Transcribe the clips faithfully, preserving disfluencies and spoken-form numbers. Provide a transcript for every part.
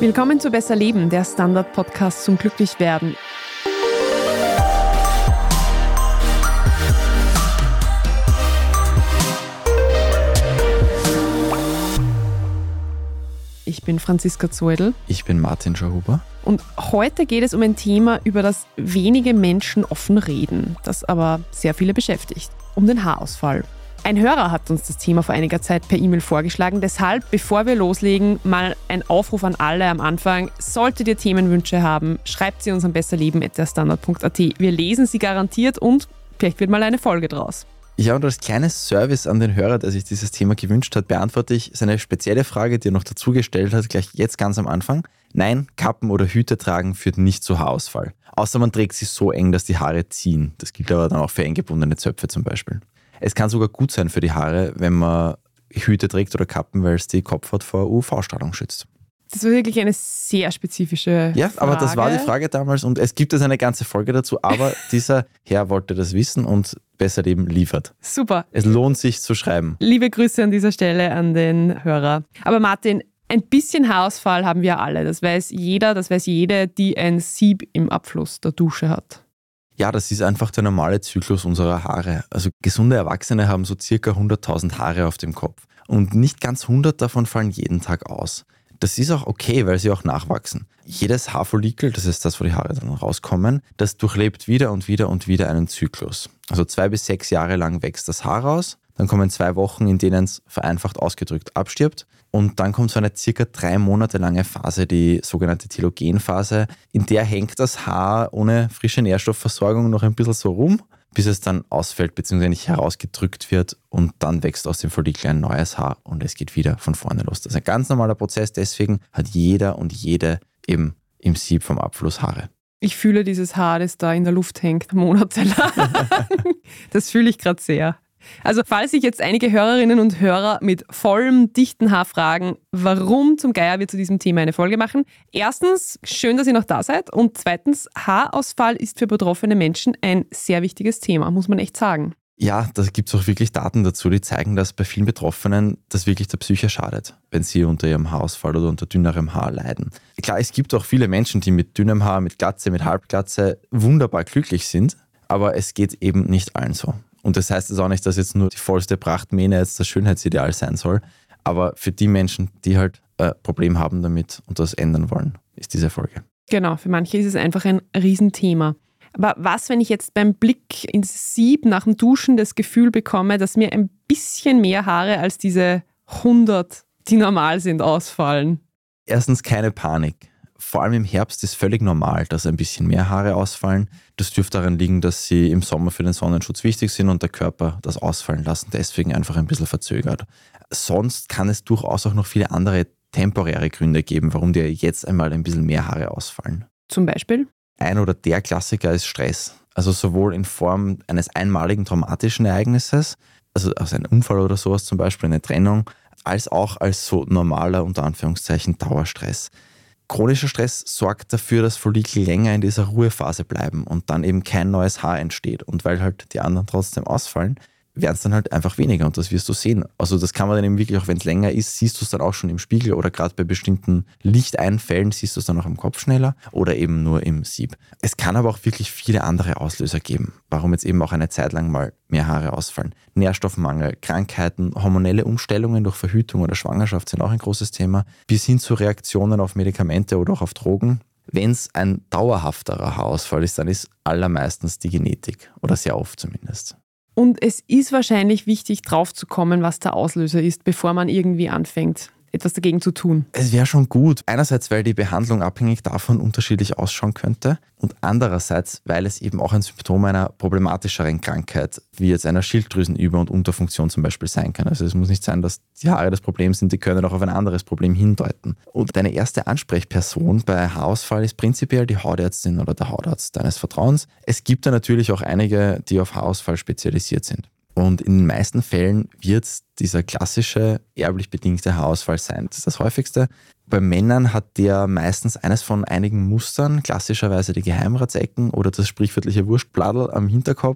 Willkommen zu Besser Leben, der Standard-Podcast zum Glücklichwerden. Ich bin Franziska Zoedl. Ich bin Martin Schauhuber. Und heute geht es um ein Thema, über das wenige Menschen offen reden, das aber sehr viele beschäftigt. Um den Haarausfall. Ein Hörer hat uns das Thema vor einiger Zeit per E-Mail vorgeschlagen. Deshalb, bevor wir loslegen, mal ein Aufruf an alle am Anfang. Solltet ihr Themenwünsche haben, schreibt sie uns an besserleben at der standard punkt a t. Wir lesen sie garantiert und vielleicht wird mal eine Folge draus. Ja, und als kleines Service an den Hörer, der sich dieses Thema gewünscht hat, beantworte ich seine spezielle Frage, die er noch dazu gestellt hat, gleich jetzt ganz am Anfang. Nein, Kappen oder Hüte tragen führt nicht zu Haarausfall. Außer man trägt sie so eng, dass die Haare ziehen. Das gilt aber dann auch für eng gebundene Zöpfe zum Beispiel. Es kann sogar gut sein für die Haare, wenn man Hüte trägt oder Kappen, weil es die Kopfhaut vor U V-Strahlung schützt. Das war wirklich eine sehr spezifische Ja, Frage. aber das war die Frage damals und es gibt jetzt eine ganze Folge dazu, aber dieser Herr wollte das wissen und Besser Leben liefert. Super. Es lohnt sich zu schreiben. Liebe Grüße an dieser Stelle an den Hörer. Aber Martin, ein bisschen Haarausfall haben wir alle. Das weiß jeder, das weiß jede, die ein Sieb im Abfluss der Dusche hat. Ja, das ist einfach der normale Zyklus unserer Haare. Also gesunde Erwachsene haben so circa hunderttausend Haare auf dem Kopf. Und nicht ganz hundert davon fallen jeden Tag aus. Das ist auch okay, weil sie auch nachwachsen. Jedes Haarfollikel, das ist das, wo die Haare dann rauskommen, das durchlebt wieder und wieder und wieder einen Zyklus. Also zwei bis sechs Jahre lang wächst das Haar raus, dann kommen zwei Wochen, in denen es vereinfacht ausgedrückt abstirbt und dann kommt so eine circa drei Monate lange Phase, die sogenannte Telogenphase, in der hängt das Haar ohne frische Nährstoffversorgung noch ein bisschen so rum, bis es dann ausfällt bzw. nicht herausgedrückt wird und dann wächst aus dem Follikel ein neues Haar und es geht wieder von vorne los. Das ist ein ganz normaler Prozess, deswegen hat jeder und jede eben im Sieb vom Abfluss Haare. Ich fühle dieses Haar, das da in der Luft hängt, monatelang. Das fühle ich gerade sehr. Also falls sich jetzt einige Hörerinnen und Hörer mit vollem, dichten Haar fragen, warum zum Geier wir zu diesem Thema eine Folge machen. Erstens, schön, dass ihr noch da seid. Und zweitens, Haarausfall ist für betroffene Menschen ein sehr wichtiges Thema, muss man echt sagen. Ja, da gibt es auch wirklich Daten dazu, die zeigen, dass bei vielen Betroffenen das wirklich der Psyche schadet, wenn sie unter ihrem Haarausfall oder unter dünnerem Haar leiden. Klar, es gibt auch viele Menschen, die mit dünnem Haar, mit Glatze, mit Halbglatze wunderbar glücklich sind, aber es geht eben nicht allen so. Und das heißt jetzt auch nicht, dass jetzt nur die vollste Prachtmähne jetzt das Schönheitsideal sein soll. Aber für die Menschen, die halt ein Problem haben damit und das ändern wollen, ist diese Folge. Genau, für manche ist es einfach ein Riesenthema. Aber was, wenn ich jetzt beim Blick ins Sieb nach dem Duschen das Gefühl bekomme, dass mir ein bisschen mehr Haare als diese hundert, die normal sind, ausfallen? Erstens keine Panik. Vor allem im Herbst ist völlig normal, dass ein bisschen mehr Haare ausfallen. Das dürfte daran liegen, dass sie im Sommer für den Sonnenschutz wichtig sind und der Körper das ausfallen lassen, deswegen einfach ein bisschen verzögert. Sonst kann es durchaus auch noch viele andere temporäre Gründe geben, warum dir jetzt einmal ein bisschen mehr Haare ausfallen. Zum Beispiel? Ein oder der Klassiker ist Stress. Also sowohl in Form eines einmaligen traumatischen Ereignisses, also aus einem Unfall oder sowas zum Beispiel, eine Trennung, als auch als so normaler, unter Anführungszeichen, Dauerstress. Chronischer Stress sorgt dafür, dass Follikel länger in dieser Ruhephase bleiben und dann eben kein neues Haar entsteht. Und weil halt die anderen trotzdem ausfallen, werden es dann halt einfach weniger und das wirst du sehen. Also das kann man dann eben wirklich, auch wenn es länger ist, siehst du es dann auch schon im Spiegel oder gerade bei bestimmten Lichteinfällen siehst du es dann auch im Kopf schneller oder eben nur im Sieb. Es kann aber auch wirklich viele andere Auslöser geben, warum jetzt eben auch eine Zeit lang mal mehr Haare ausfallen. Nährstoffmangel, Krankheiten, hormonelle Umstellungen durch Verhütung oder Schwangerschaft sind auch ein großes Thema, bis hin zu Reaktionen auf Medikamente oder auch auf Drogen. Wenn es ein dauerhafterer Haarausfall ist, dann ist allermeistens die Genetik oder sehr oft zumindest. Und es ist wahrscheinlich wichtig, drauf zu kommen, was der Auslöser ist, bevor man irgendwie anfängt, etwas dagegen zu tun. Es wäre schon gut. Einerseits, weil die Behandlung abhängig davon unterschiedlich ausschauen könnte und andererseits, weil es eben auch ein Symptom einer problematischeren Krankheit, wie jetzt einer Schilddrüsenüber- und Unterfunktion zum Beispiel sein kann. Also es muss nicht sein, dass die Haare das Problem sind, die können auch auf ein anderes Problem hindeuten. Und deine erste Ansprechperson bei Haarausfall ist prinzipiell die Hautärztin oder der Hautarzt deines Vertrauens. Es gibt da natürlich auch einige, die auf Haarausfall spezialisiert sind. Und in den meisten Fällen wird es dieser klassische erblich bedingte Haarausfall sein. Das ist das häufigste. Bei Männern hat der meistens eines von einigen Mustern, klassischerweise die Geheimratsecken oder das sprichwörtliche Wurstbladel am Hinterkopf.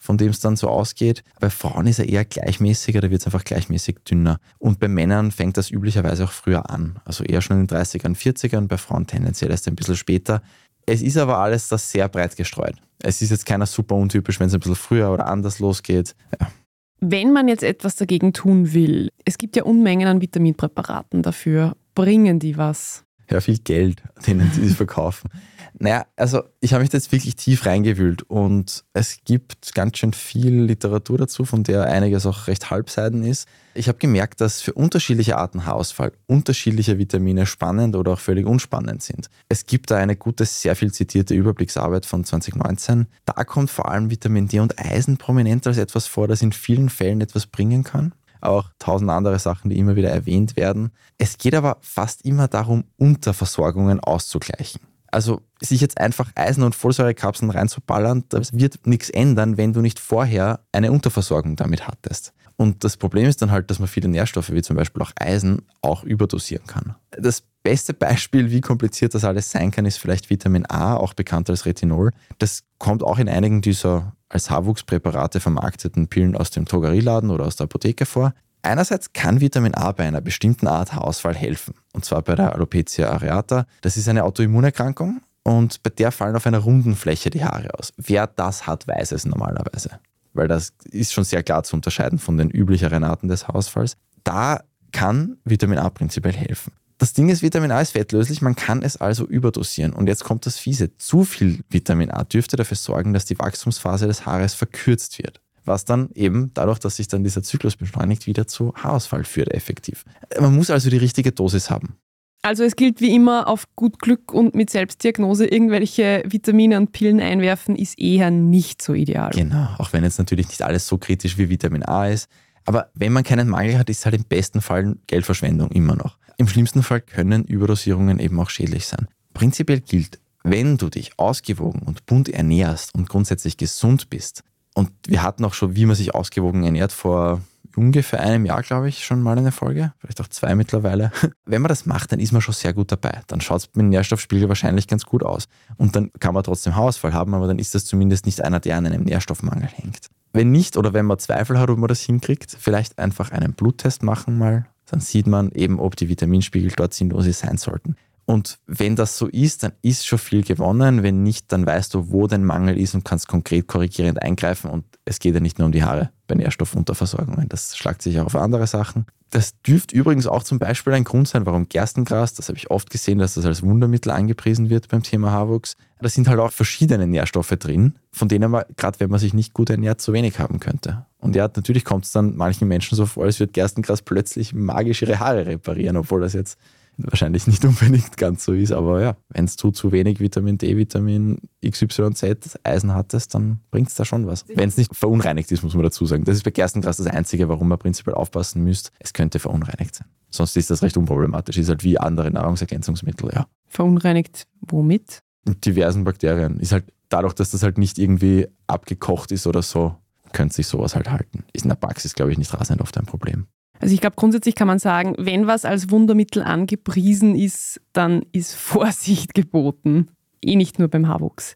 von dem es dann so ausgeht. Bei Frauen ist er eher gleichmäßiger, da wird es einfach gleichmäßig dünner. Und bei Männern fängt das üblicherweise auch früher an. Also eher schon in den dreißigern, vierzigern, bei Frauen tendenziell erst ein bisschen später. Es ist aber alles da sehr breit gestreut. Es ist jetzt keiner super untypisch, wenn es ein bisschen früher oder anders losgeht. Ja. Wenn man jetzt etwas dagegen tun will, es gibt ja Unmengen an Vitaminpräparaten dafür. Bringen die was? Ja, viel Geld, denen die sie verkaufen. Naja, also ich habe mich da jetzt wirklich tief reingewühlt und es gibt ganz schön viel Literatur dazu, von der einiges auch recht halbseiden ist. Ich habe gemerkt, dass für unterschiedliche Arten Haarausfall unterschiedliche Vitamine spannend oder auch völlig unspannend sind. Es gibt da eine gute, sehr viel zitierte Überblicksarbeit von zwanzig neunzehn. Da kommt vor allem Vitamin D und Eisen prominent als etwas vor, das in vielen Fällen etwas bringen kann. Auch tausend andere Sachen, die immer wieder erwähnt werden. Es geht aber fast immer darum, Unterversorgungen auszugleichen. Also sich jetzt einfach Eisen- und Folsäurekapseln reinzuballern, das wird nichts ändern, wenn du nicht vorher eine Unterversorgung damit hattest. Und das Problem ist dann halt, dass man viele Nährstoffe, wie zum Beispiel auch Eisen, auch überdosieren kann. Das beste Beispiel, wie kompliziert das alles sein kann, ist vielleicht Vitamin A, auch bekannt als Retinol. Das kommt auch in einigen dieser als Haarwuchspräparate vermarkteten Pillen aus dem Drogerieladen oder aus der Apotheke vor. Einerseits kann Vitamin A bei einer bestimmten Art Haarausfall helfen, und zwar bei der Alopecia areata. Das ist eine Autoimmunerkrankung und bei der fallen auf einer runden Fläche die Haare aus. Wer das hat, weiß es normalerweise, weil das ist schon sehr klar zu unterscheiden von den üblicheren Arten des Haarausfalls. Da kann Vitamin A prinzipiell helfen. Das Ding ist, Vitamin A ist fettlöslich, man kann es also überdosieren. Und jetzt kommt das Fiese. Zu viel Vitamin A dürfte dafür sorgen, dass die Wachstumsphase des Haares verkürzt wird. Was dann eben dadurch, dass sich dann dieser Zyklus beschleunigt, wieder zu Haarausfall führt effektiv. Man muss also die richtige Dosis haben. Also es gilt wie immer, auf gut Glück und mit Selbstdiagnose irgendwelche Vitamine und Pillen einwerfen, ist eher nicht so ideal. Genau, auch wenn jetzt natürlich nicht alles so kritisch wie Vitamin A ist. Aber wenn man keinen Mangel hat, ist es halt im besten Fall Geldverschwendung immer noch. Im schlimmsten Fall können Überdosierungen eben auch schädlich sein. Prinzipiell gilt, wenn du dich ausgewogen und bunt ernährst und grundsätzlich gesund bist, und wir hatten auch schon, wie man sich ausgewogen ernährt, vor ungefähr einem Jahr, glaube ich, schon mal eine Folge, vielleicht auch zwei mittlerweile. Wenn man das macht, dann ist man schon sehr gut dabei. Dann schaut es mit dem Nährstoffspiegel wahrscheinlich ganz gut aus. Und dann kann man trotzdem Haarausfall haben, aber dann ist das zumindest nicht einer, der an einem Nährstoffmangel hängt. Wenn nicht oder wenn man Zweifel hat, ob man das hinkriegt, vielleicht einfach einen Bluttest machen mal. Dann sieht man eben, ob die Vitaminspiegel dort sind, wo sie sein sollten. Und wenn das so ist, dann ist schon viel gewonnen. Wenn nicht, dann weißt du, wo dein Mangel ist und kannst konkret korrigierend eingreifen. Und es geht ja nicht nur um die Haare bei Nährstoffunterversorgungen. Das schlagt sich auch auf andere Sachen. Das dürfte übrigens auch zum Beispiel ein Grund sein, warum Gerstengras, das habe ich oft gesehen, dass das als Wundermittel angepriesen wird beim Thema Haarwuchs. Da sind halt auch verschiedene Nährstoffe drin, von denen man, gerade wenn man sich nicht gut ernährt, zu wenig haben könnte. Und ja, natürlich kommt es dann manchen Menschen so vor, als würde Gerstengras plötzlich magisch ihre Haare reparieren, obwohl das jetzt wahrscheinlich nicht unbedingt ganz so ist, aber ja, wenn es zu, zu wenig Vitamin D, Vitamin X Y Z, Eisen hattest, dann bringt es da schon was. Wenn es nicht verunreinigt ist, muss man dazu sagen. Das ist bei Gerstengras das Einzige, warum man prinzipiell aufpassen müsst. Es könnte verunreinigt sein. Sonst ist das recht unproblematisch. Ist halt wie andere Nahrungsergänzungsmittel, ja. Verunreinigt womit? Mit diversen Bakterien. Ist halt dadurch, dass das halt nicht irgendwie abgekocht ist oder so, könnte sich sowas halt halten. Ist in der Praxis, glaube ich, nicht rasend oft ein Problem. Also ich glaube, grundsätzlich kann man sagen, wenn was als Wundermittel angepriesen ist, dann ist Vorsicht geboten. Eh nicht nur beim Haarwuchs.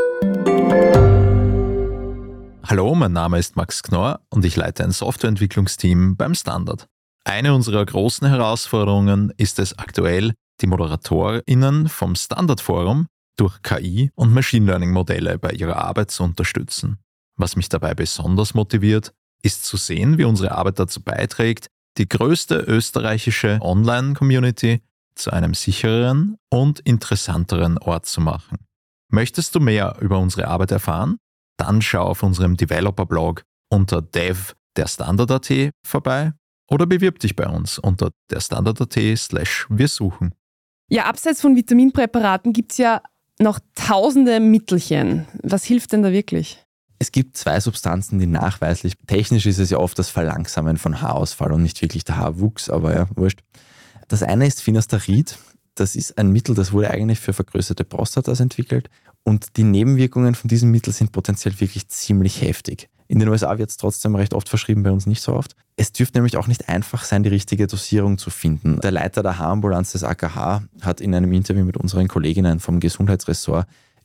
Hallo, mein Name ist Max Knorr und ich leite ein Softwareentwicklungsteam beim Standard. Eine unserer großen Herausforderungen ist es aktuell, die ModeratorInnen vom Standard-Forum durch K I- und Machine Learning-Modelle bei ihrer Arbeit zu unterstützen. Was mich dabei besonders motiviert, ist zu sehen, wie unsere Arbeit dazu beiträgt, die größte österreichische Online-Community zu einem sichereren und interessanteren Ort zu machen. Möchtest du mehr über unsere Arbeit erfahren? Dann schau auf unserem Developer-Blog unter dev der Standard punkt at vorbei oder bewirb dich bei uns unter der Standard punkt at slash wir suchen. Ja, abseits von Vitaminpräparaten gibt es ja noch tausende Mittelchen. Was hilft denn da wirklich? Es gibt zwei Substanzen, die nachweislich, technisch ist es ja oft das Verlangsamen von Haarausfall und nicht wirklich der Haarwuchs, aber ja, wurscht. Das eine ist Finasterid. Das ist ein Mittel, das wurde eigentlich für vergrößerte Prostatas entwickelt und die Nebenwirkungen von diesem Mittel sind potenziell wirklich ziemlich heftig. In den U S A wird es trotzdem recht oft verschrieben, bei uns nicht so oft. Es dürfte nämlich auch nicht einfach sein, die richtige Dosierung zu finden. Der Leiter der Haarambulanz des A K H hat in einem Interview mit unseren Kolleginnen vom Gesundheitsressort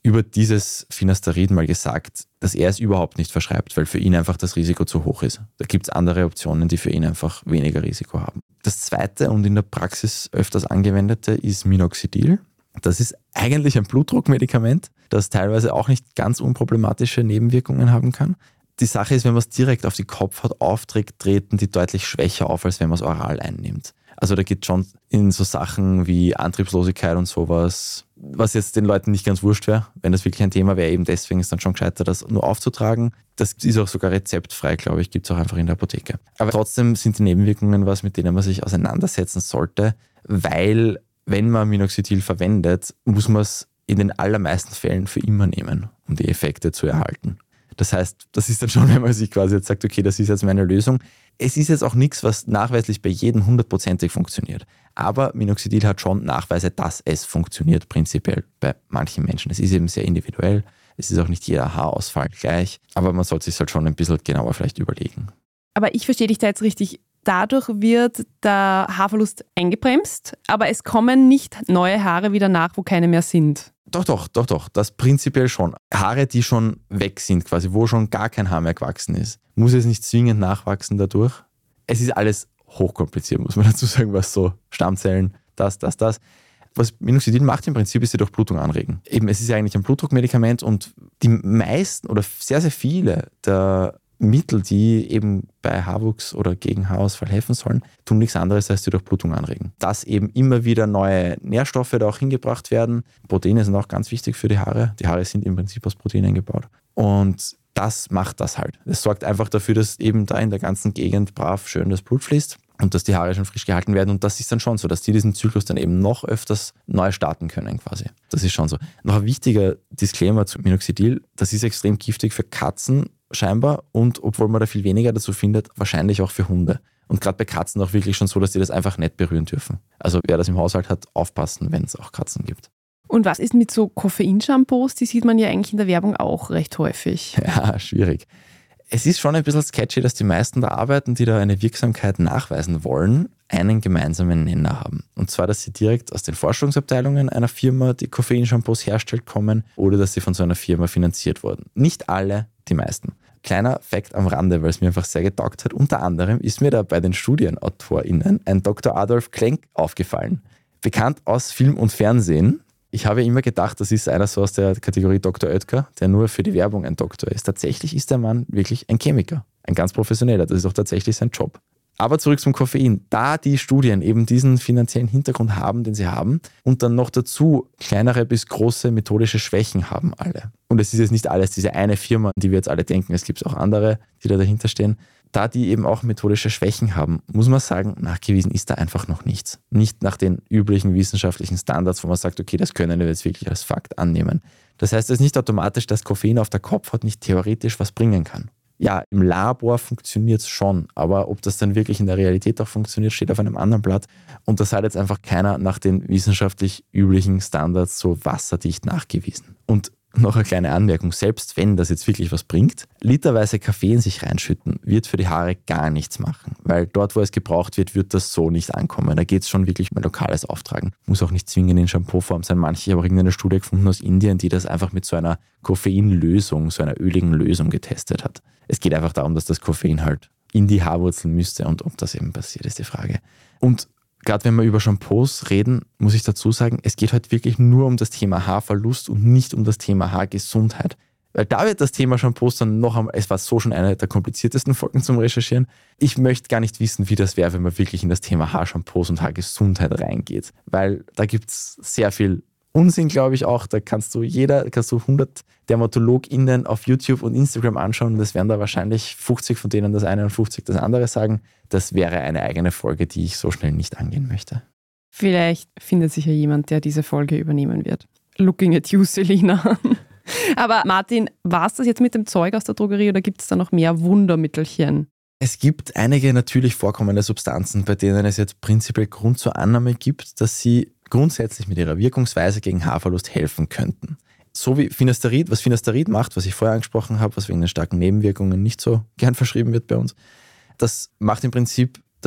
über dieses Finasterid mal gesagt, dass er es überhaupt nicht verschreibt, weil für ihn einfach das Risiko zu hoch ist. Da gibt es andere Optionen, die für ihn einfach weniger Risiko haben. Das zweite und in der Praxis öfters angewendete ist Minoxidil. Das ist eigentlich ein Blutdruckmedikament, das teilweise auch nicht ganz unproblematische Nebenwirkungen haben kann. Die Sache ist, wenn man es direkt auf die Kopfhaut aufträgt, treten die deutlich schwächer auf, als wenn man es oral einnimmt. Also da geht schon in so Sachen wie Antriebslosigkeit und sowas, was jetzt den Leuten nicht ganz wurscht wäre, wenn das wirklich ein Thema wäre, eben deswegen ist dann schon gescheiter, das nur aufzutragen. Das ist auch sogar rezeptfrei, glaube ich, gibt es auch einfach in der Apotheke. Aber trotzdem sind die Nebenwirkungen was, mit denen man sich auseinandersetzen sollte, weil wenn man Minoxidil verwendet, muss man es in den allermeisten Fällen für immer nehmen, um die Effekte zu erhalten. Das heißt, das ist dann schon, wenn man sich quasi jetzt sagt, okay, das ist jetzt meine Lösung. Es ist jetzt auch nichts, was nachweislich bei jedem hundertprozentig funktioniert. Aber Minoxidil hat schon Nachweise, dass es funktioniert, prinzipiell bei manchen Menschen. Es ist eben sehr individuell. Es ist auch nicht jeder Haarausfall gleich. Aber man sollte sich halt schon ein bisschen genauer vielleicht überlegen. Aber ich verstehe dich da jetzt richtig. Dadurch wird der Haarverlust eingebremst, aber es kommen nicht neue Haare wieder nach, wo keine mehr sind. Doch, doch, doch, doch. Das prinzipiell schon. Haare, die schon weg sind, quasi, wo schon gar kein Haar mehr gewachsen ist, muss es nicht zwingend nachwachsen dadurch. Es ist alles hochkompliziert, muss man dazu sagen, was so Stammzellen, das, das, das. Was Minoxidil macht im Prinzip, ist die Durchblutung anregen. Eben, es ist ja eigentlich ein Blutdruckmedikament und die meisten oder sehr, sehr viele der Mittel, die eben bei Haarwuchs oder gegen Haarausfall helfen sollen, tun nichts anderes als die Durchblutung anregen. Dass eben immer wieder neue Nährstoffe da auch hingebracht werden. Proteine sind auch ganz wichtig für die Haare. Die Haare sind im Prinzip aus Proteinen gebaut. Und das macht das halt. Es sorgt einfach dafür, dass eben da in der ganzen Gegend brav schön das Blut fließt und dass die Haare schon frisch gehalten werden. Und das ist dann schon so, dass die diesen Zyklus dann eben noch öfters neu starten können quasi. Das ist schon so. Noch ein wichtiger Disclaimer zu Minoxidil. Das ist extrem giftig für Katzen scheinbar und obwohl man da viel weniger dazu findet, wahrscheinlich auch für Hunde. Und gerade bei Katzen auch wirklich schon so, dass die das einfach nicht berühren dürfen. Also wer das im Haushalt hat, aufpassen, wenn es auch Katzen gibt. Und was ist mit so Koffeinshampoos? Die sieht man ja eigentlich in der Werbung auch recht häufig. Ja, schwierig. Es ist schon ein bisschen sketchy, dass die meisten da arbeiten, die da eine Wirksamkeit nachweisen wollen, einen gemeinsamen Nenner haben. Und zwar, dass sie direkt aus den Forschungsabteilungen einer Firma, die Koffeinshampoos herstellt, kommen oder dass sie von so einer Firma finanziert wurden. Nicht alle, die meisten. Kleiner Fact am Rande, weil es mir einfach sehr getaugt hat. Unter anderem ist mir da bei den StudienautorInnen ein Doktor Adolf Klenk aufgefallen. Bekannt aus Film und Fernsehen. Ich habe immer gedacht, das ist einer so aus der Kategorie Doktor Oetker, der nur für die Werbung ein Doktor ist. Tatsächlich ist der Mann wirklich ein Chemiker, ein ganz professioneller. Das ist auch tatsächlich sein Job. Aber zurück zum Koffein. Da die Studien eben diesen finanziellen Hintergrund haben, den sie haben, und dann noch dazu kleinere bis große methodische Schwächen haben alle. Und es ist jetzt nicht alles diese eine Firma, an die wir jetzt alle denken. Es gibt auch andere, die da dahinter stehen. Da die eben auch methodische Schwächen haben, muss man sagen, nachgewiesen ist da einfach noch nichts. Nicht nach den üblichen wissenschaftlichen Standards, wo man sagt, okay, das können wir jetzt wirklich als Fakt annehmen. Das heißt, es ist nicht automatisch, dass Koffein auf der Kopfhaut nicht theoretisch was bringen kann. Ja, im Labor funktioniert es schon, aber ob das dann wirklich in der Realität auch funktioniert, steht auf einem anderen Blatt. Und das hat jetzt einfach keiner nach den wissenschaftlich üblichen Standards so wasserdicht nachgewiesen. Und noch eine kleine Anmerkung, selbst wenn das jetzt wirklich was bringt, literweise Kaffee in sich reinschütten, wird für die Haare gar nichts machen. Weil dort, wo es gebraucht wird, wird das so nicht ankommen. Da geht es schon wirklich um ein lokales Auftragen. Muss auch nicht zwingend in Shampoo-Form sein. Manche haben auch irgendeine Studie gefunden aus Indien, die das einfach mit so einer Koffeinlösung, so einer öligen Lösung getestet hat. Es geht einfach darum, dass das Koffein halt in die Haarwurzeln müsste und ob das eben passiert, ist die Frage. Und gerade wenn wir über Shampoos reden, muss ich dazu sagen, es geht halt wirklich nur um das Thema Haarverlust und nicht um das Thema Haargesundheit. Weil da wird das Thema Shampoos dann noch einmal, es war so schon eine der kompliziertesten Folgen zum Recherchieren. Ich möchte gar nicht wissen, wie das wäre, wenn man wirklich in das Thema Haarshampoos und Haargesundheit reingeht. Weil da gibt es sehr viel Unsinn, glaube ich auch. Da kannst du jeder, kannst du hundert DermatologInnen auf YouTube und Instagram anschauen. Das werden da wahrscheinlich fünfzig von denen das eine und fünfzig das andere sagen. Das wäre eine eigene Folge, die ich so schnell nicht angehen möchte. Vielleicht findet sich ja jemand, der diese Folge übernehmen wird. Looking at you, Selina. Aber Martin, war es das jetzt mit dem Zeug aus der Drogerie oder gibt es da noch mehr Wundermittelchen? Es gibt einige natürlich vorkommende Substanzen, bei denen es jetzt prinzipiell Grund zur Annahme gibt, dass sie grundsätzlich mit ihrer Wirkungsweise gegen Haarverlust helfen könnten. So wie Finasterid, was Finasterid macht, was ich vorher angesprochen habe, was wegen den starken Nebenwirkungen nicht so gern verschrieben wird bei uns, das macht im Prinzip, dass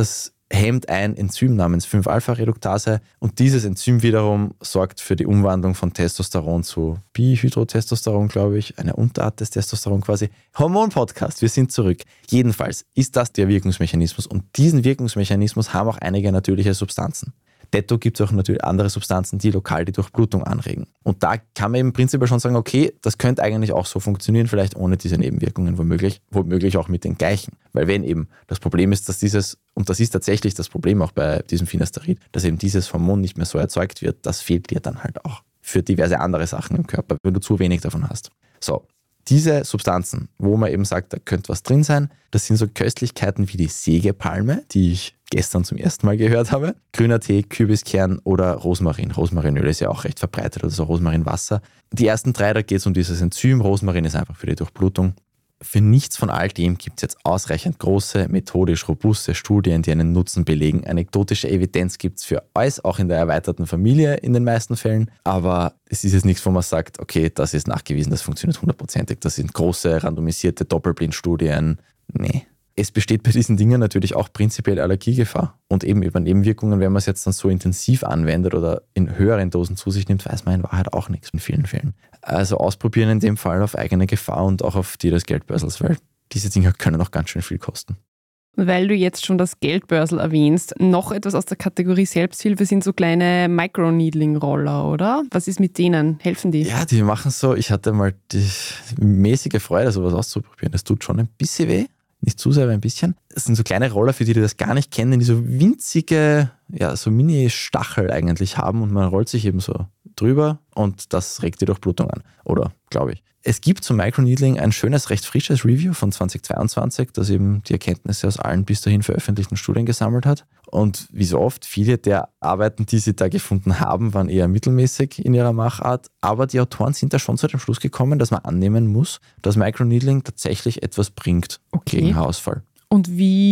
hemmt ein Enzym namens fünf Alpha Reduktase und dieses Enzym wiederum sorgt für die Umwandlung von Testosteron zu Bihydrotestosteron, glaube ich, eine Unterart des Testosteron quasi. Hormon-Podcast, wir sind zurück. Jedenfalls ist das der Wirkungsmechanismus und diesen Wirkungsmechanismus haben auch einige natürliche Substanzen. Detto gibt es auch natürlich andere Substanzen, die lokal die Durchblutung anregen. Und da kann man im Prinzip schon sagen, okay, das könnte eigentlich auch so funktionieren, vielleicht ohne diese Nebenwirkungen, womöglich, womöglich auch mit den gleichen. Weil wenn eben das Problem ist, dass dieses, und das ist tatsächlich das Problem auch bei diesem Finasterid, dass eben dieses Hormon nicht mehr so erzeugt wird, das fehlt dir dann halt auch für diverse andere Sachen im Körper, wenn du zu wenig davon hast. So, diese Substanzen, wo man eben sagt, da könnte was drin sein, das sind so Köstlichkeiten wie die Sägepalme, die ich gestern zum ersten Mal gehört habe, grüner Tee, Kürbiskern oder Rosmarin. Rosmarinöl ist ja auch recht verbreitet, oder so Rosmarinwasser. Die ersten drei, da geht es um dieses Enzym. Rosmarin ist einfach für die Durchblutung. Für nichts von all dem gibt es jetzt ausreichend große, methodisch robuste Studien, die einen Nutzen belegen. Anekdotische Evidenz gibt es für alles, auch in der erweiterten Familie in den meisten Fällen. Aber es ist jetzt nichts, wo man sagt, okay, das ist nachgewiesen, das funktioniert hundertprozentig. Das sind große, randomisierte Doppelblindstudien. Nee. Es besteht bei diesen Dingen natürlich auch prinzipiell Allergiegefahr. Und eben über Nebenwirkungen, wenn man es jetzt dann so intensiv anwendet oder in höheren Dosen zu sich nimmt, weiß man in Wahrheit auch nichts in vielen Fällen. Also ausprobieren in dem Fall auf eigene Gefahr und auch auf die des Geldbörsels, weil diese Dinge können auch ganz schön viel kosten. Weil du jetzt schon das Geldbörsel erwähnst, noch etwas aus der Kategorie Selbsthilfe sind so kleine Microneedling-Roller, oder? Was ist mit denen? Helfen die? Ja, die machen so, ich hatte mal die mäßige Freude, sowas auszuprobieren. Das tut schon ein bisschen weh. Nicht zu sehr, aber ein bisschen. Das sind so kleine Roller, für die, die das gar nicht kennen, die so winzige, ja, so Mini-Stachel eigentlich haben und man rollt sich eben so drüber und das regt die Durchblutung an. Oder, glaube ich. Es gibt zum Microneedling ein schönes, recht frisches Review von zweitausendzweiundzwanzig, das eben die Erkenntnisse aus allen bis dahin veröffentlichten Studien gesammelt hat. Und wie so oft, viele der Arbeiten, die sie da gefunden haben, waren eher mittelmäßig in ihrer Machart. Aber die Autoren sind da schon zu dem Schluss gekommen, dass man annehmen muss, dass Microneedling tatsächlich etwas bringt Okay. gegen Haarausfall. Und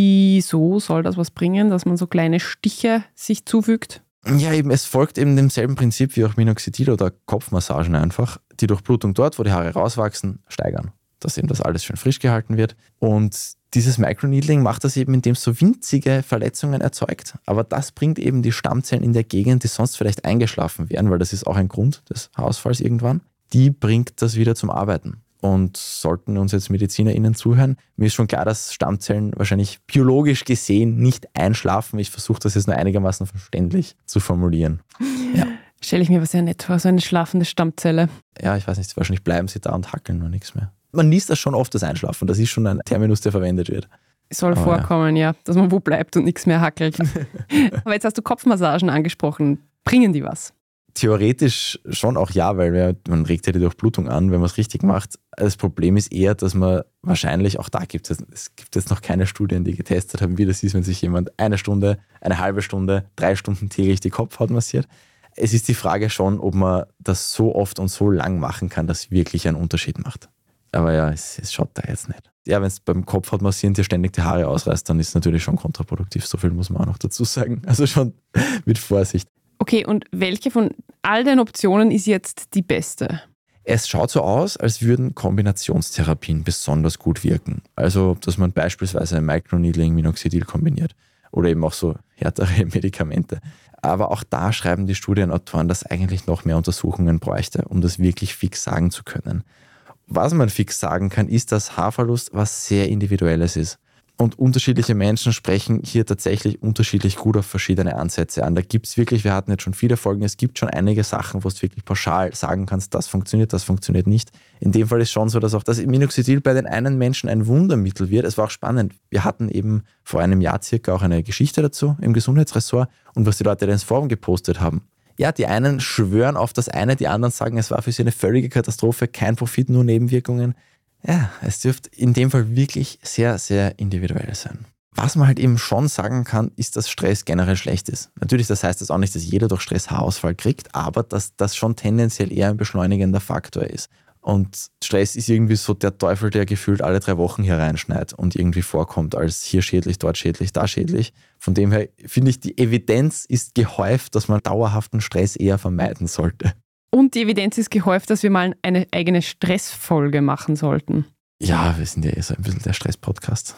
wieso soll das was bringen, dass man so kleine Stiche sich zufügt? Ja, eben, es folgt eben demselben Prinzip wie auch Minoxidil oder Kopfmassagen einfach. Die Durchblutung dort, wo die Haare rauswachsen, steigern. Dass eben das alles schön frisch gehalten wird. Und dieses Microneedling macht das eben, indem es so winzige Verletzungen erzeugt. Aber das bringt eben die Stammzellen in der Gegend, die sonst vielleicht eingeschlafen wären, weil das ist auch ein Grund des Haarausfalls irgendwann, die bringt das wieder zum Arbeiten. Und sollten uns jetzt MedizinerInnen zuhören, mir ist schon klar, dass Stammzellen wahrscheinlich biologisch gesehen nicht einschlafen. Ich versuche das jetzt nur einigermaßen verständlich zu formulieren. Ja. Stelle ich mir aber sehr nett vor, so eine schlafende Stammzelle. Ja, ich weiß nicht, wahrscheinlich bleiben sie da und hackeln nur nichts mehr. Man liest das schon oft, das Einschlafen. Das ist schon ein Terminus, der verwendet wird. Soll Aber vorkommen, ja. ja, dass man wo bleibt und nichts mehr hackelt. Aber jetzt hast du Kopfmassagen angesprochen. Bringen die was? Theoretisch schon auch ja, weil wir, man regt ja die Durchblutung an, wenn man es richtig macht. Das Problem ist eher, dass man wahrscheinlich, auch da gibt es, es gibt jetzt noch keine Studien, die getestet haben, wie das ist, wenn sich jemand eine Stunde, eine halbe Stunde, drei Stunden täglich die Kopfhaut massiert. Es ist die Frage schon, ob man das so oft und so lang machen kann, dass es wirklich einen Unterschied macht. Aber ja, es, es schaut da jetzt nicht. Ja, wenn es beim Kopfhautmassieren dir ständig die Haare ausreißt, dann ist es natürlich schon kontraproduktiv. So viel muss man auch noch dazu sagen. Also schon mit Vorsicht. Okay, und welche von all den Optionen ist jetzt die beste? Es schaut so aus, als würden Kombinationstherapien besonders gut wirken. Also, dass man beispielsweise Microneedling, Minoxidil kombiniert oder eben auch so härtere Medikamente. Aber auch da schreiben die Studienautoren, dass eigentlich noch mehr Untersuchungen bräuchte, um das wirklich fix sagen zu können. Was man fix sagen kann, ist, dass Haarverlust was sehr Individuelles ist. Und unterschiedliche Menschen sprechen hier tatsächlich unterschiedlich gut auf verschiedene Ansätze an. Da gibt es wirklich, wir hatten jetzt schon viele Folgen, es gibt schon einige Sachen, wo du wirklich pauschal sagen kannst, das funktioniert, das funktioniert nicht. In dem Fall ist schon so, dass auch das Minoxidil bei den einen Menschen ein Wundermittel wird. Es war auch spannend. Wir hatten eben vor einem Jahr circa auch eine Geschichte dazu im Gesundheitsressort und was die Leute da ins Forum gepostet haben. Ja, die einen schwören auf das eine, die anderen sagen, es war für sie eine völlige Katastrophe, kein Profit, nur Nebenwirkungen. Ja, es dürfte in dem Fall wirklich sehr, sehr individuell sein. Was man halt eben schon sagen kann, ist, dass Stress generell schlecht ist. Natürlich, das heißt das auch nicht, dass jeder durch Stress Haarausfall kriegt, aber dass das schon tendenziell eher ein beschleunigender Faktor ist. Und Stress ist irgendwie so der Teufel, der gefühlt alle drei Wochen hier reinschneit und irgendwie vorkommt als hier schädlich, dort schädlich, da schädlich. Von dem her finde ich, die Evidenz ist gehäuft, dass man dauerhaften Stress eher vermeiden sollte. Und die Evidenz ist gehäuft, dass wir mal eine eigene Stressfolge machen sollten. Ja, wir sind ja eh so ein bisschen der Stress-Podcast.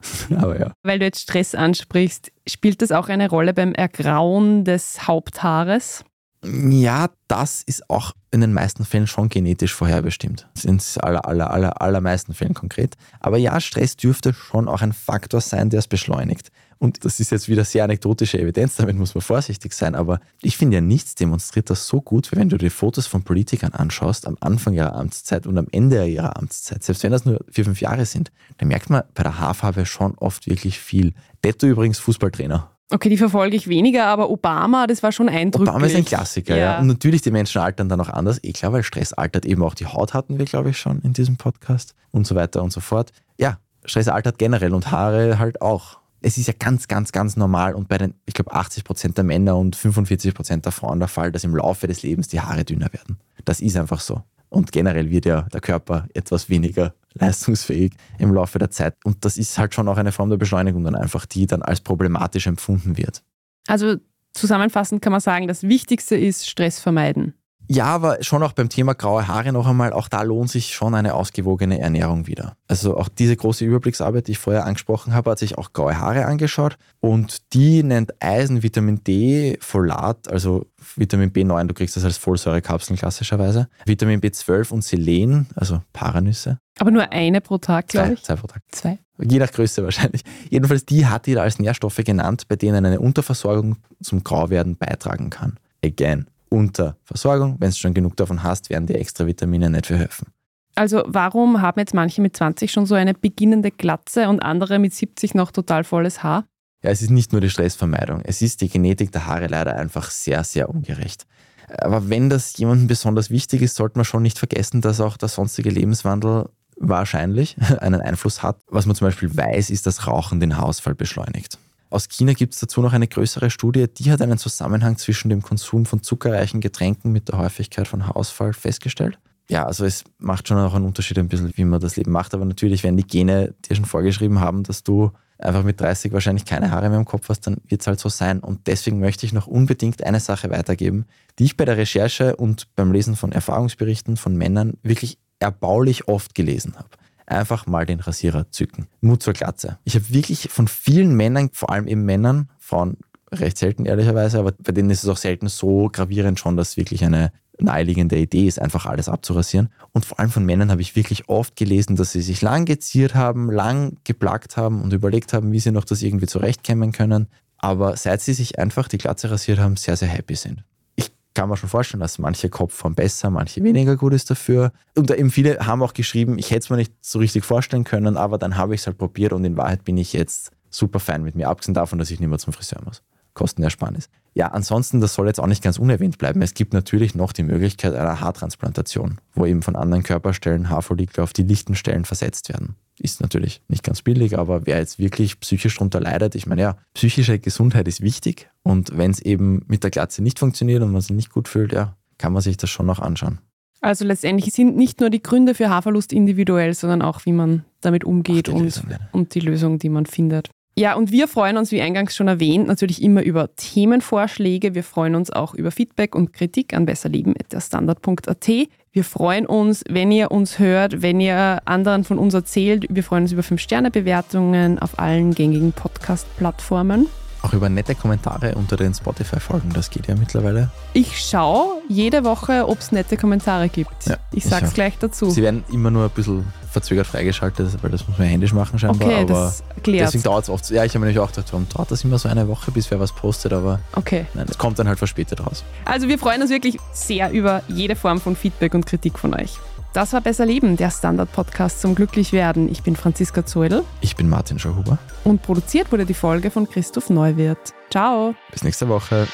Aber ja. Weil du jetzt Stress ansprichst, spielt das auch eine Rolle beim Ergrauen des Haupthaares? Ja, das ist auch in den meisten Fällen schon genetisch vorherbestimmt. In aller, aller, aller, allermeisten Fällen konkret. Aber ja, Stress dürfte schon auch ein Faktor sein, der es beschleunigt. Und das ist jetzt wieder sehr anekdotische Evidenz, damit muss man vorsichtig sein. Aber ich finde ja, nichts demonstriert das so gut, wie wenn du dir Fotos von Politikern anschaust am Anfang ihrer Amtszeit und am Ende ihrer Amtszeit. Selbst wenn das nur vier, fünf Jahre sind, dann merkt man bei der Haarfarbe schon oft wirklich viel. Detto übrigens Fußballtrainer. Okay, die verfolge ich weniger, aber Obama, das war schon eindrücklich. Obama ist ein Klassiker, ja. ja. Und natürlich, die Menschen altern dann auch anders. Eh klar, weil Stress altert eben auch die Haut, hatten wir, glaube ich, schon in diesem Podcast und so weiter und so fort. Ja, Stress altert generell und Haare halt auch. Es ist ja ganz, ganz, ganz normal und bei den, ich glaube, achtzig Prozent der Männer und fünfundvierzig Prozent der Frauen der Fall, dass im Laufe des Lebens die Haare dünner werden. Das ist einfach so. Und generell wird ja der Körper etwas weniger leistungsfähig im Laufe der Zeit. Und das ist halt schon auch eine Form der Beschleunigung dann einfach, die dann als problematisch empfunden wird. Also zusammenfassend kann man sagen, das Wichtigste ist Stress vermeiden. Ja, aber schon auch beim Thema graue Haare noch einmal, auch da lohnt sich schon eine ausgewogene Ernährung wieder. Also auch diese große Überblicksarbeit, die ich vorher angesprochen habe, hat sich auch graue Haare angeschaut und die nennt Eisen, Vitamin D, Folat, also Vitamin B neun, du kriegst das als Folsäurekapseln klassischerweise, Vitamin B zwölf und Selen, also Paranüsse. Aber nur eine pro Tag, glaube ich? Zwei, zwei pro Tag. Zwei. Je nach Größe wahrscheinlich. Jedenfalls die hat die da als Nährstoffe genannt, bei denen eine Unterversorgung zum Grauwerden beitragen kann. Again. Unter Versorgung, wenn du schon genug davon hast, werden die extra Vitamine nicht viel helfen. Also warum haben jetzt manche mit zwanzig schon so eine beginnende Glatze und andere mit siebzig noch total volles Haar? Ja, es ist nicht nur die Stressvermeidung, es ist die Genetik der Haare leider einfach sehr, sehr ungerecht. Aber wenn das jemandem besonders wichtig ist, sollte man schon nicht vergessen, dass auch der sonstige Lebenswandel wahrscheinlich einen Einfluss hat. Was man zum Beispiel weiß, ist, dass Rauchen den Haarausfall beschleunigt. Aus China gibt es dazu noch eine größere Studie, die hat einen Zusammenhang zwischen dem Konsum von zuckerreichen Getränken mit der Häufigkeit von Haarausfall festgestellt. Ja, also es macht schon auch einen Unterschied ein bisschen, wie man das Leben macht, aber natürlich, wenn die Gene dir schon vorgeschrieben haben, dass du einfach mit dreißig wahrscheinlich keine Haare mehr im Kopf hast, dann wird es halt so sein. Und deswegen möchte ich noch unbedingt eine Sache weitergeben, die ich bei der Recherche und beim Lesen von Erfahrungsberichten von Männern wirklich erbaulich oft gelesen habe. Einfach mal den Rasierer zücken. Mut zur Glatze. Ich habe wirklich von vielen Männern, vor allem eben Männern, Frauen recht selten ehrlicherweise, aber bei denen ist es auch selten so gravierend schon, dass es wirklich eine naheliegende Idee ist, einfach alles abzurasieren. Und vor allem von Männern habe ich wirklich oft gelesen, dass sie sich lang geziert haben, lang geplagt haben und überlegt haben, wie sie noch das irgendwie zurechtkämmen können. Aber seit sie sich einfach die Glatze rasiert haben, sehr, sehr happy sind. Kann man schon vorstellen, dass manche Kopfform besser, manche weniger gut ist dafür. Und eben viele haben auch geschrieben, ich hätte es mir nicht so richtig vorstellen können, aber dann habe ich es halt probiert und in Wahrheit bin ich jetzt super fein mit mir, abgesehen davon, dass ich nicht mehr zum Friseur muss. Kostenersparnis. Ja, ansonsten, das soll jetzt auch nicht ganz unerwähnt bleiben. Es gibt natürlich noch die Möglichkeit einer Haartransplantation, wo eben von anderen Körperstellen Haarfollikel auf die lichten Stellen versetzt werden. Ist natürlich nicht ganz billig, aber wer jetzt wirklich psychisch darunter leidet, ich meine ja, psychische Gesundheit ist wichtig und wenn es eben mit der Glatze nicht funktioniert und man sich nicht gut fühlt, ja, kann man sich das schon noch anschauen. Also letztendlich sind nicht nur die Gründe für Haarverlust individuell, sondern auch, wie man damit umgeht die und, Lösung, ja. und die Lösung, die man findet. Ja, und wir freuen uns, wie eingangs schon erwähnt, natürlich immer über Themenvorschläge. Wir freuen uns auch über Feedback und Kritik an besserleben at der standard punkt a t. Wir freuen uns, wenn ihr uns hört, wenn ihr anderen von uns erzählt. Wir freuen uns über fünf Sterne Bewertungen auf allen gängigen Podcast-Plattformen. Auch über nette Kommentare unter den Spotify-Folgen, das geht ja mittlerweile. Ich schaue jede Woche, ob es nette Kommentare gibt. Ja, ich sag's ich gleich dazu. Sie werden immer nur ein bisschen verzögert freigeschaltet, weil das muss man händisch machen scheinbar. Okay, aber das klärt. Deswegen dauert es oft. Ja, ich habe mir nämlich auch gedacht, warum dauert das immer so eine Woche, bis wer was postet, aber okay. Nein, es kommt dann halt verspätet raus. Also wir freuen uns wirklich sehr über jede Form von Feedback und Kritik von euch. Das war Besser Leben, der Standard-Podcast zum Glücklichwerden. Ich bin Franziska Zoedl. Ich bin Martin Schauhuber. Und produziert wurde die Folge von Christoph Neuwirth. Ciao. Bis nächste Woche.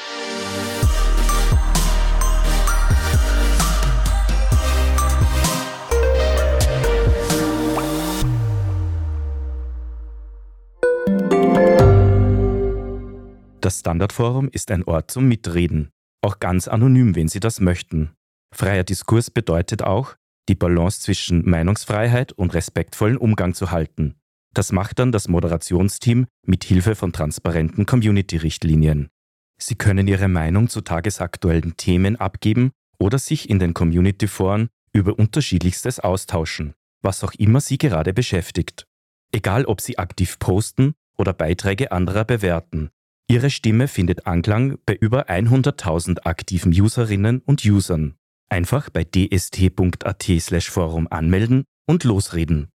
Das Standardforum ist ein Ort zum Mitreden. Auch ganz anonym, wenn Sie das möchten. Freier Diskurs bedeutet auch, die Balance zwischen Meinungsfreiheit und respektvollen Umgang zu halten. Das macht dann das Moderationsteam mit Hilfe von transparenten Community-Richtlinien. Sie können Ihre Meinung zu tagesaktuellen Themen abgeben oder sich in den Community-Foren über Unterschiedlichstes austauschen, was auch immer Sie gerade beschäftigt. Egal, ob Sie aktiv posten oder Beiträge anderer bewerten. Ihre Stimme findet Anklang bei über hunderttausend aktiven Userinnen und Usern. Einfach bei d s t punkt a t slash forum anmelden und losreden.